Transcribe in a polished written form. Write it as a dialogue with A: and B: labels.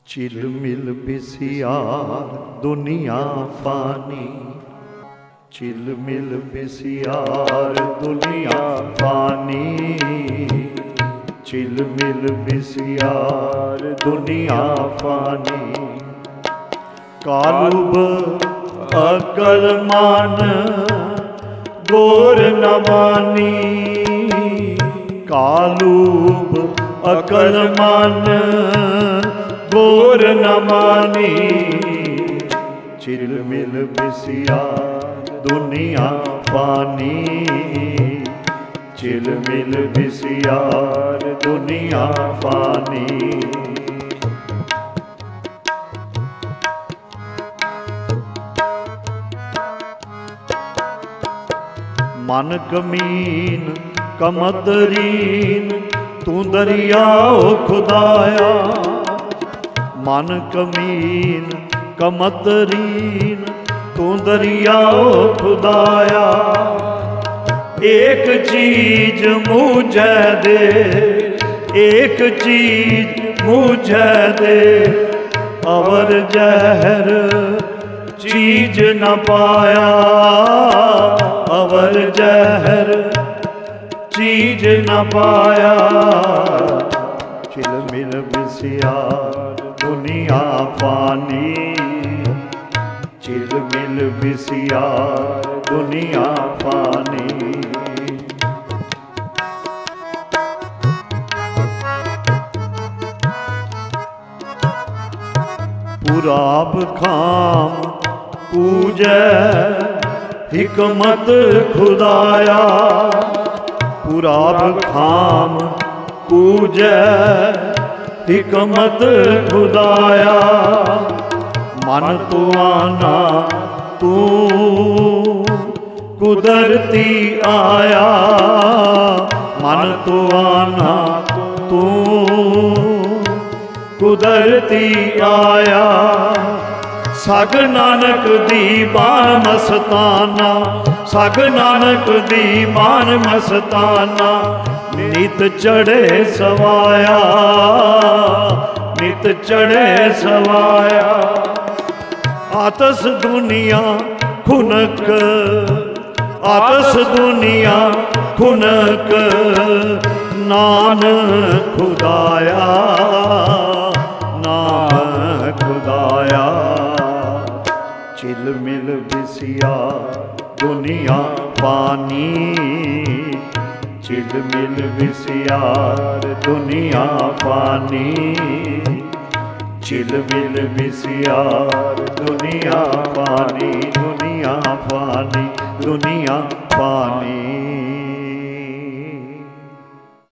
A: चिलमिल बिसियार दुनिया फानी, चिलमिल बिसियार दुनिया फानी, चिलमिल बिसियार दुनिया फानी। कालुब अकल मान गोर न मानी, कालुब अकल मान गोर न मानी। चिलमिल बिसियार दुनिया फानी, चिलमिल बिसियार दुनिया फानी। मन कमीन कमतरीन तू दरियाओ खुदाया, मन कमीन कमतरीन तू दरियाओ खुदाया। एक चीज मुझे दे, एक चीज मुझे दे, अवर जहर चीज न पाया, अवर जहर चीज न पाया। चिलमिल बिसियार दुनिया फानी, चिलमिल बिसियार दुनिया फानी। पुराब खाम पूजै हिकमत खुदाया, पुराब खाम पूजै हिकमत खुदाया। मन तो आना तू कुदरती आया, मन तो आना तू कुदरती आया। सग नानक दी बान मस्ताना, सग नानक दी बान मस्ताना। नित चढ़े सवाया, नित चढ़े सवाया। आतस दुनिया खुनक, आतस दुनिया खुनक, नाम खुदाया, नाम खुदाया। चिलमिल बिसियार दुनिया फानी, चिलमिल बिसियार दुनिया फानी, चिलमिल बिसियार दुनिया फानी, दुनिया फानी, दुनिया फानी।